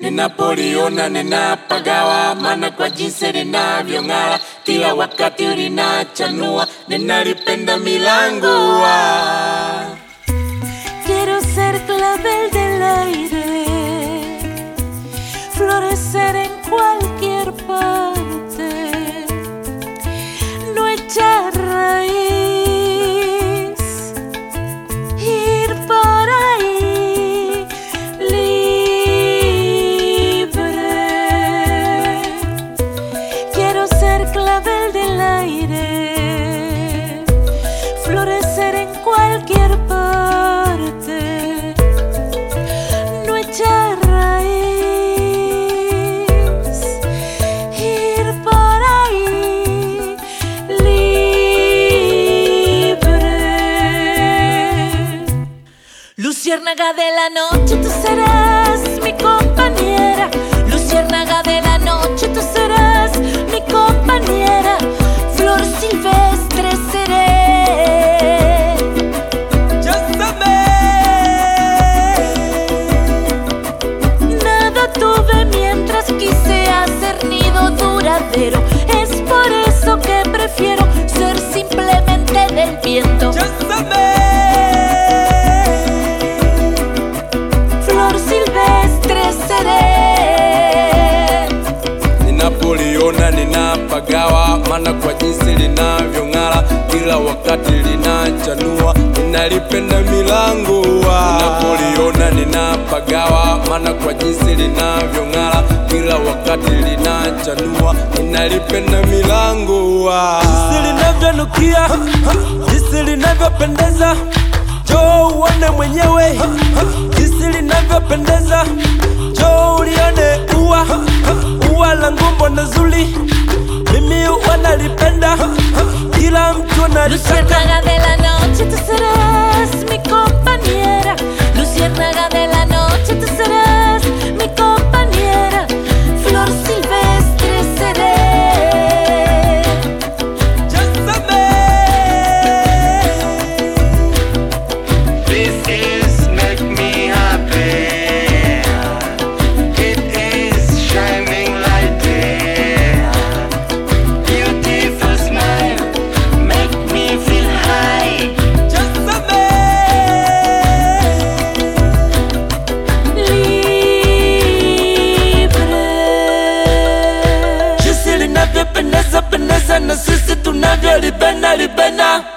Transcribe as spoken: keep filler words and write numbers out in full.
Ninapoliona ninapagawa, maana kwa jinsi linavyong'ara, kila wakati linachanua, ninalipenda milangua. Quiero ser clavel del aire, florecer en cualquier parte, no echar raíz, ir por ahí libre. Quiero ser clavel del aire, florecer en cualquier parte, no echar raíz, ir por ahí libre. Luciérnaga de la noche, tú serás mi compañera. Luciérnaga de la noche, tú serás mi compañera. Flor silvestre seré. Es por eso que prefiero ser simplemente del viento. Flor silvestre seré. Ninapoliona ninapagawa, maana kwa jinsi linavyong'ara, kila wakati linachanua, ninalipenda milangua. Ninapoliona ninapagawa, maana kwa jinsi linavyong'ara, kila wakati linachanua, ninalipenda milangua. Jinsi linavyonukia, jinsi linavyopendeza, njoo uone mwenyewe. Jinsi linavyopendeza, njoo ulione ua, ua langu mbona zuri, mimi wanalipenda, kila mtu analitaka. Luciérnaga de la noche, tú serás mi compañera. Luciérnaga de la noche, tú serás mi compañera. Flor silvestre seré. This is make me happy. It is shining light there. Beautiful smile make me feel high. Libre. Jinsi linavyopendeza pendeza, na sisi tunavyolipenda lipenda.